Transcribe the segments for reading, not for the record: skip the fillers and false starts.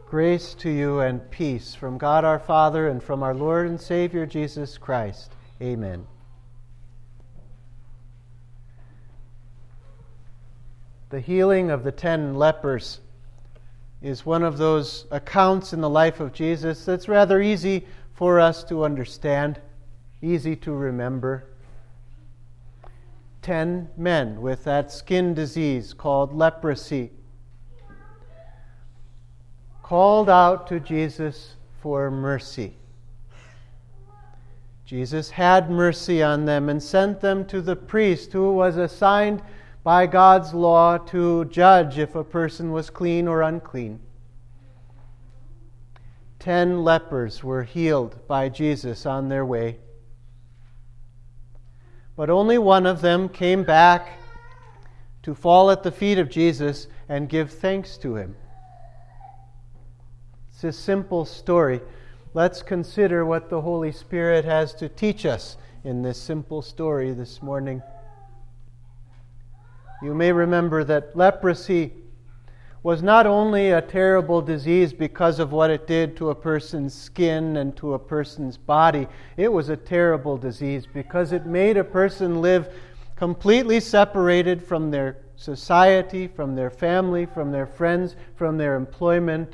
Grace to you and peace from God our Father and from our Lord and Savior Jesus Christ. Amen. The healing of the 10 lepers is one of those accounts in the life of Jesus that's rather easy for us to understand, easy to remember. 10 men with that skin disease called leprosy called out to Jesus for mercy. Jesus had mercy on them and sent them to the priest who was assigned by God's law to judge if a person was clean or unclean. 10 lepers were healed by Jesus on their way. But only one of them came back to fall at the feet of Jesus and give thanks to him. It's a simple story. Let's consider what the Holy Spirit has to teach us in this simple story this morning. You may remember that leprosy was not only a terrible disease because of what it did to a person's skin and to a person's body. It was a terrible disease because it made a person live completely separated from their society, from their family, from their friends, from their employment.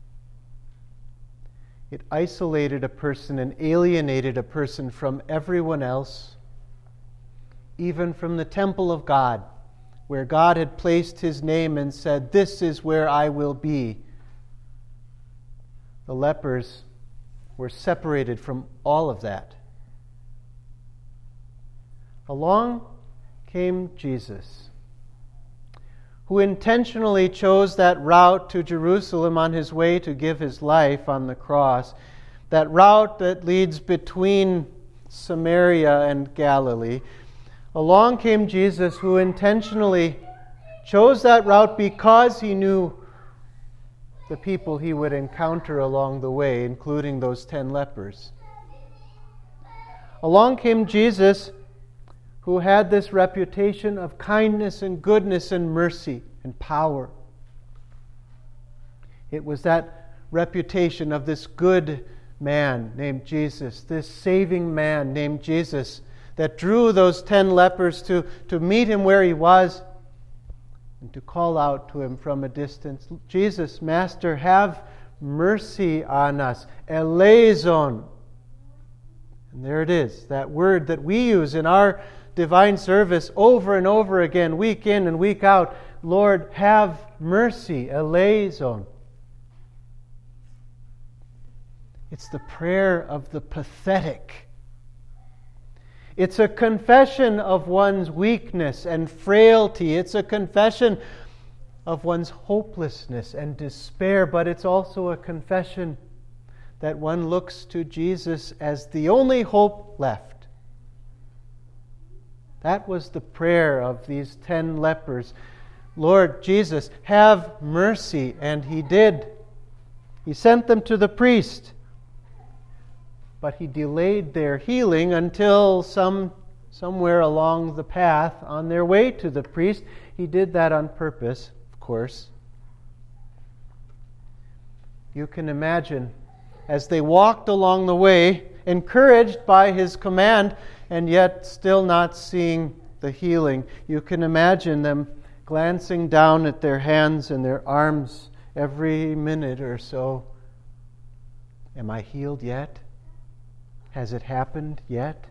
It isolated a person and alienated a person from everyone else, even from the temple of God, where God had placed his name and said, "This is where I will be." The lepers were separated from all of that. Along came Jesus, who intentionally chose that route to Jerusalem on his way to give his life on the cross, that route that leads between Samaria and Galilee. Along came Jesus, who intentionally chose that route because he knew the people he would encounter along the way, including those 10 lepers. Along came Jesus, who had this reputation of kindness and goodness and mercy and power. It was that reputation of this good man named Jesus, this saving man named Jesus, that drew those 10 lepers to meet him where he was and to call out to him from a distance, "Jesus, Master, have mercy on us." Eleison. And there it is, that word that we use in our divine service over and over again, week in and week out. Lord, have mercy. Eleison. It's the prayer of the pathetic. It's a confession of one's weakness and frailty. It's a confession of one's hopelessness and despair, but it's also a confession that one looks to Jesus as the only hope left. That was the prayer of these 10 lepers. Lord Jesus, have mercy. And he did. He sent them to the priest. But he delayed their healing until somewhere along the path on their way to the priest. He did that on purpose, of course. You can imagine, as they walked along the way, encouraged by his command, and yet still not seeing the healing. You can imagine them glancing down at their hands and their arms every minute or so. Am I healed yet? Has it happened yet?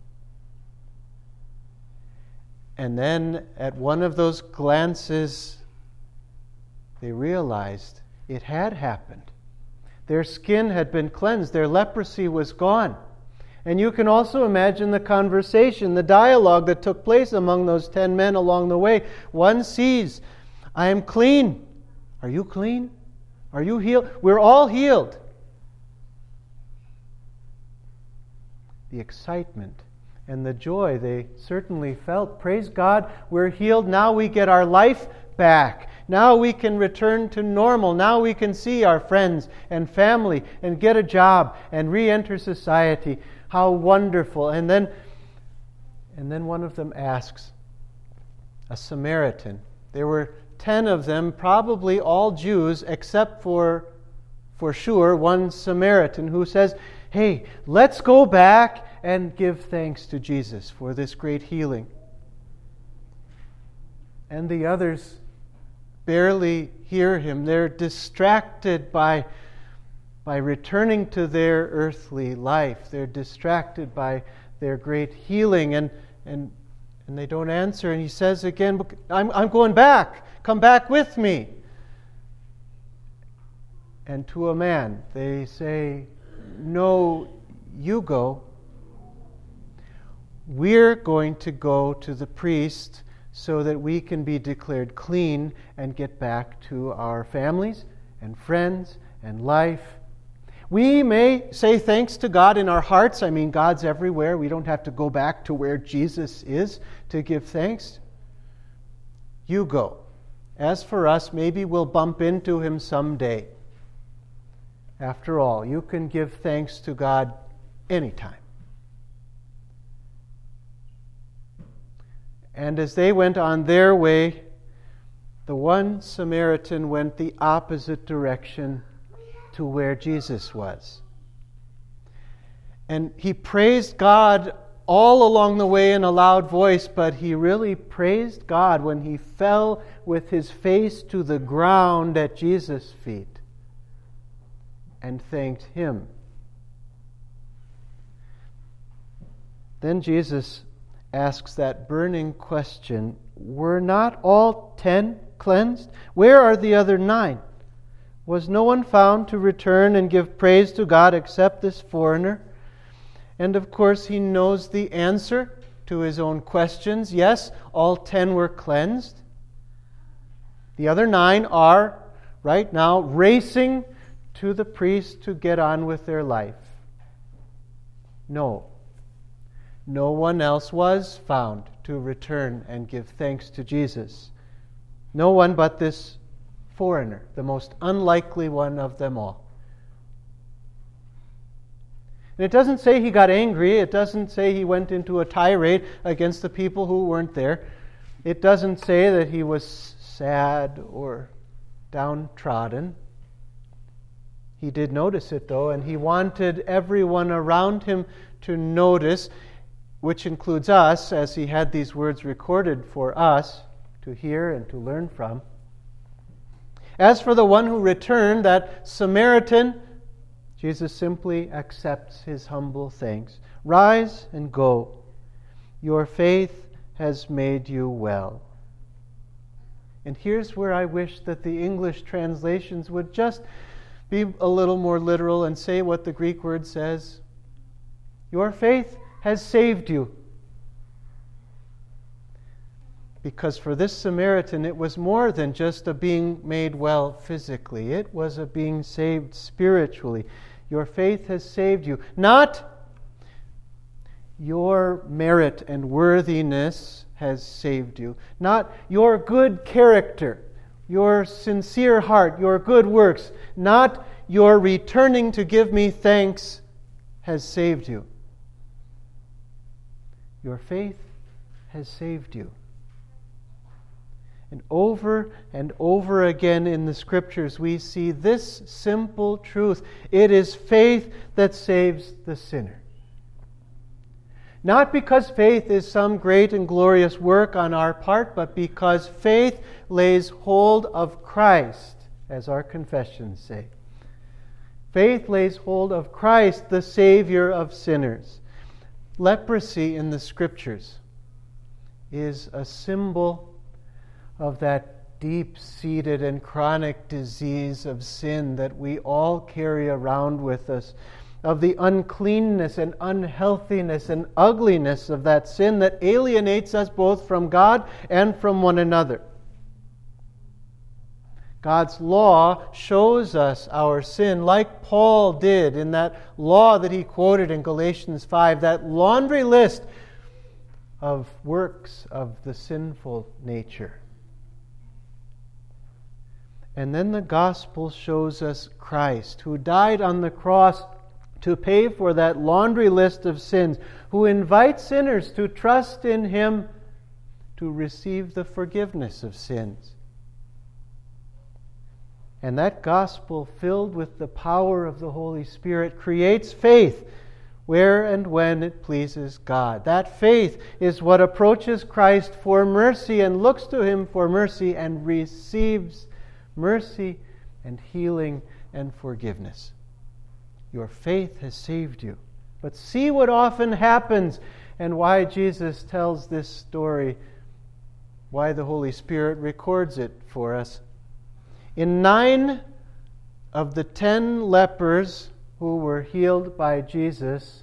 And then at one of those glances, they realized it had happened. Their skin had been cleansed. Their leprosy was gone. And you can also imagine the conversation, the dialogue that took place among those 10 men along the way. One sees, "I am clean. Are you clean? Are you healed?" We're all healed. The excitement and the joy they certainly felt. Praise God, we're healed. Now we get our life back. Now we can return to normal. Now we can see our friends and family and get a job and re-enter society. How wonderful. And then one of them asks, a Samaritan. There were 10 of them, probably all Jews, except for for sure one Samaritan who says, hey, let's go back and give thanks to Jesus for this great healing. And the others barely hear him. They're distracted by returning to their earthly life. They're distracted by their great healing, and they don't answer. And he says again, I'm going back. Come back with me. And to a man, they say, no, you go. We're going to go to the priest so that we can be declared clean and get back to our families and friends and life. We may say thanks to God in our hearts. I mean, God's everywhere. We don't have to go back to where Jesus is to give thanks. You go. As for us, maybe we'll bump into him someday. After all, you can give thanks to God anytime. And as they went on their way, the one Samaritan went the opposite direction to where Jesus was. And he praised God all along the way in a loud voice, but he really praised God when he fell with his face to the ground at Jesus' feet and thanked him. Then Jesus asks that burning question, were not all 10 cleansed? Where are the other 9? Was no one found to return and give praise to God except this foreigner? And of course he knows the answer to his own questions. Yes, all 10 were cleansed. The other 9 are right now racing to the priest to get on with their life. No one else was found to return and give thanks to Jesus. No one but this foreigner, the most unlikely one of them all. And it doesn't say he got angry. It doesn't say he went into a tirade against the people who weren't there. It doesn't say that he was sad or downtrodden. He did notice it, though, and he wanted everyone around him to notice, which includes us, as he had these words recorded for us to hear and to learn from. As for the one who returned, that Samaritan, Jesus simply accepts his humble thanks. Rise and go. Your faith has made you well. And here's where I wish that the English translations would just be a little more literal and say what the Greek word says. Your faith has saved you. Because for this Samaritan, it was more than just a being made well physically. It was a being saved spiritually. Your faith has saved you. Not your merit and worthiness has saved you. Not your good character, your sincere heart, your good works. Not your returning to give me thanks has saved you. Your faith has saved you. And over again in the Scriptures, we see this simple truth. It is faith that saves the sinner. Not because faith is some great and glorious work on our part, but because faith lays hold of Christ, as our confessions say. Faith lays hold of Christ, the Savior of sinners. Leprosy in the Scriptures is a symbol of that deep-seated and chronic disease of sin that we all carry around with us, of the uncleanness and unhealthiness and ugliness of that sin that alienates us both from God and from one another. God's law shows us our sin, like Paul did in that law that he quoted in Galatians 5, that laundry list of works of the sinful nature. And then the gospel shows us Christ, who died on the cross to pay for that laundry list of sins, who invites sinners to trust in him to receive the forgiveness of sins. And that gospel, filled with the power of the Holy Spirit, creates faith where and when it pleases God. That faith is what approaches Christ for mercy and looks to Him for mercy and receives mercy and healing and forgiveness. Your faith has saved you. But see what often happens and why Jesus tells this story, why the Holy Spirit records it for us. In 9 of the 10 lepers who were healed by Jesus,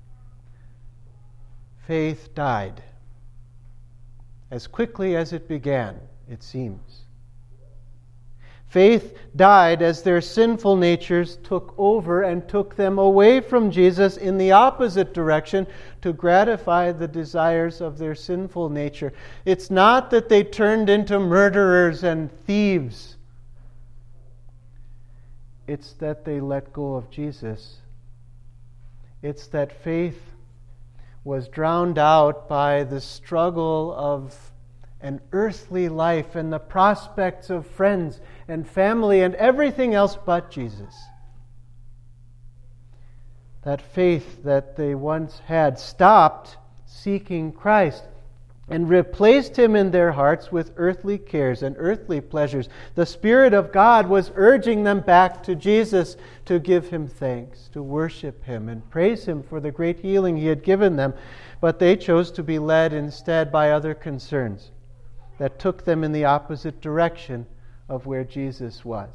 faith died. As quickly as it began, it seems. Faith died as their sinful natures took over and took them away from Jesus in the opposite direction to gratify the desires of their sinful nature. It's not that they turned into murderers and thieves. It's that they let go of Jesus. It's that faith was drowned out by the struggle of an earthly life and the prospects of friends and family and everything else but Jesus. That faith that they once had stopped seeking Christ and replaced Him in their hearts with earthly cares and earthly pleasures. The Spirit of God was urging them back to Jesus to give Him thanks, to worship Him and praise Him for the great healing He had given them. But they chose to be led instead by other concerns that took them in the opposite direction of where Jesus was.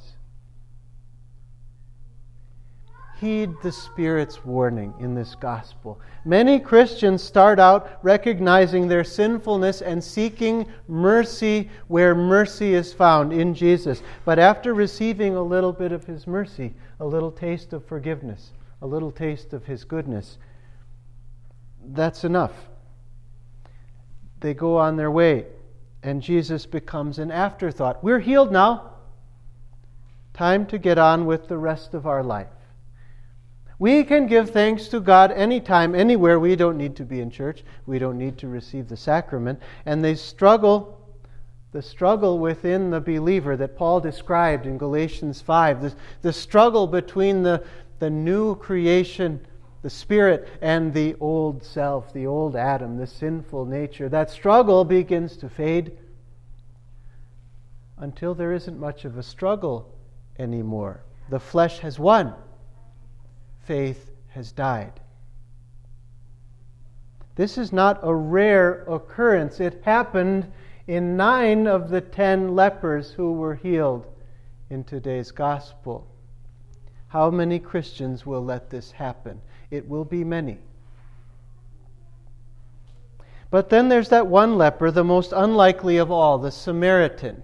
Heed the Spirit's warning in this gospel. Many Christians start out recognizing their sinfulness and seeking mercy where mercy is found in Jesus. But after receiving a little bit of His mercy, a little taste of forgiveness, a little taste of His goodness, that's enough. They go on their way, and Jesus becomes an afterthought. We're healed now. Time to get on with the rest of our life. We can give thanks to God anytime, anywhere. We don't need to be in church. We don't need to receive the sacrament. And the struggle within the believer that Paul described in Galatians 5, the struggle between the new creation, the Spirit, and the old self, the old Adam, the sinful nature, that struggle begins to fade until there isn't much of a struggle anymore. The flesh has won. Faith has died. This is not a rare occurrence. It happened in 9 of the 10 lepers who were healed in today's gospel. How many Christians will let this happen? It will be many. But then there's that one leper, the most unlikely of all, the Samaritan.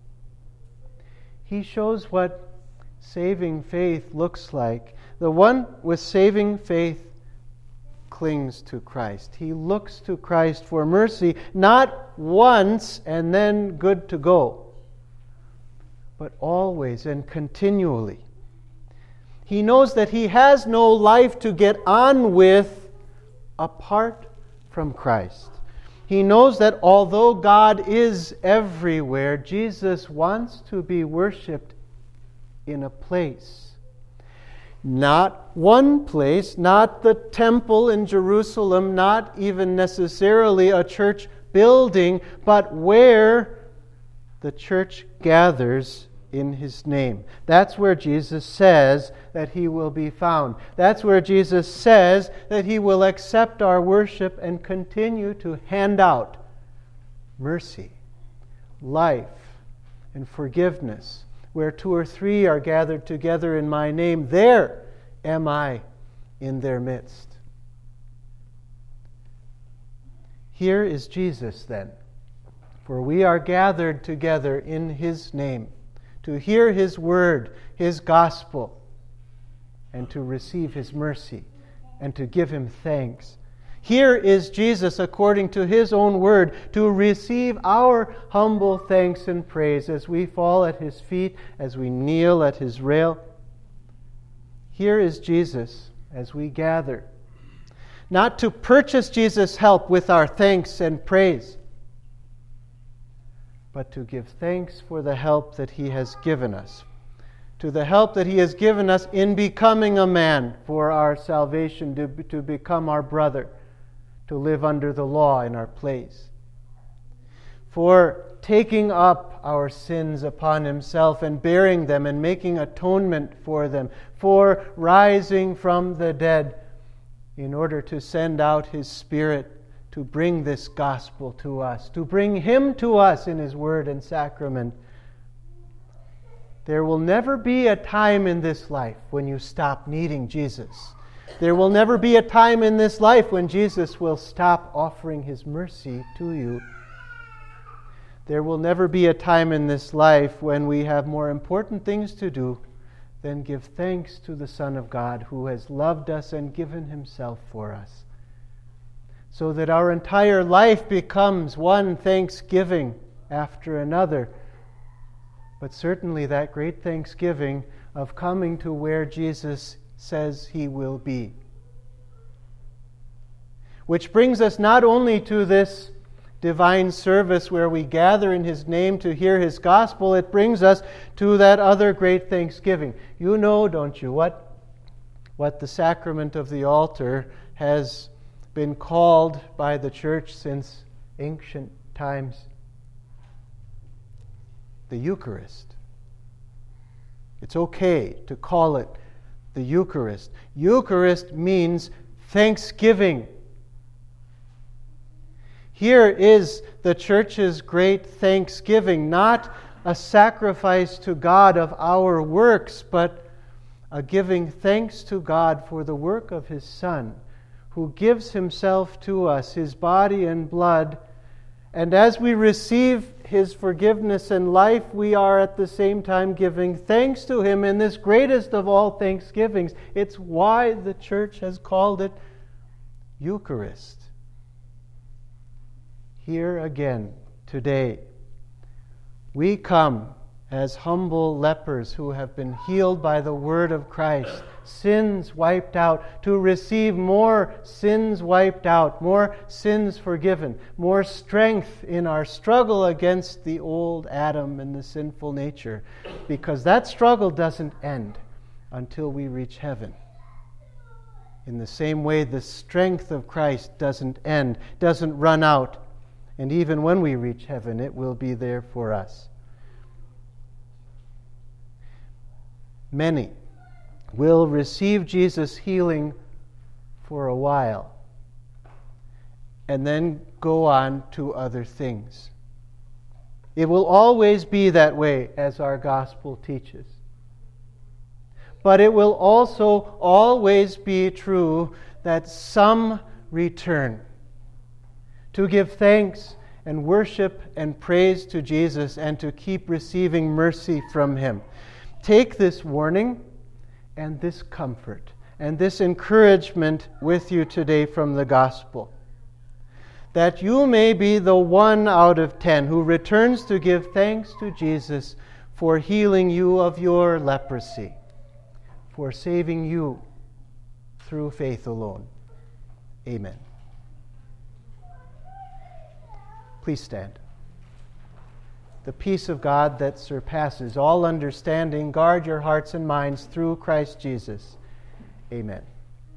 He shows what saving faith looks like. The one with saving faith clings to Christ. He looks to Christ for mercy, not once and then good to go, but always and continually. He knows that he has no life to get on with apart from Christ. He knows that although God is everywhere, Jesus wants to be worshipped in a place. Not one place, not the temple in Jerusalem, not even necessarily a church building, but where the church gathers in His name. That's where Jesus says that He will be found. That's where Jesus says that He will accept our worship and continue to hand out mercy, life, and forgiveness. Where 2 or 3 are gathered together in my name, there am I in their midst. Here is Jesus then, for we are gathered together in His name to hear His word, His gospel, and to receive His mercy and to give Him thanks. Here is Jesus, according to His own word, to receive our humble thanks and praise as we fall at His feet, as we kneel at His rail. Here is Jesus as we gather, not to purchase Jesus' help with our thanks and praise, but to give thanks for the help that He has given us, to the help that He has given us in becoming a man for our salvation, to become our brother, to live under the law in our place, for taking up our sins upon Himself and bearing them and making atonement for them, for rising from the dead in order to send out His Spirit to bring this gospel to us, to bring Him to us in His word and sacrament. There will never be a time in this life when you stop needing Jesus. There will never be a time in this life when Jesus will stop offering His mercy to you. There will never be a time in this life when we have more important things to do than give thanks to the Son of God who has loved us and given Himself for us, so that our entire life becomes one thanksgiving after another. But certainly that great thanksgiving of coming to where Jesus says He will be. Which brings us not only to this divine service where we gather in His name to hear His gospel, it brings us to that other great thanksgiving. You know, don't you, what the sacrament of the altar has been called by the Church since ancient times? The Eucharist. It's okay to call it the Eucharist. Eucharist means thanksgiving. Here is the Church's great thanksgiving, not a sacrifice to God of our works, but a giving thanks to God for the work of His Son, who gives Himself to us, His body and blood. And as we receive His forgiveness and life, we are at the same time giving thanks to Him in this greatest of all thanksgivings. It's why the Church has called it Eucharist. Here again, today, we come as humble lepers who have been healed by the word of Christ, sins wiped out, to receive more sins wiped out, more sins forgiven, more strength in our struggle against the old Adam and the sinful nature, because that struggle doesn't end until we reach heaven. In the same way, the strength of Christ doesn't end, doesn't run out, and even when we reach heaven, it will be there for us. Many will receive Jesus' healing for a while and then go on to other things. It will always be that way, as our gospel teaches. But it will also always be true that some return to give thanks and worship and praise to Jesus and to keep receiving mercy from Him. Take this warning and this comfort and this encouragement with you today from the gospel, that you may be the 1 out of 10 who returns to give thanks to Jesus for healing you of your leprosy, for saving you through faith alone. Amen. Please stand. The peace of God that surpasses all understanding, guard your hearts and minds through Christ Jesus. Amen.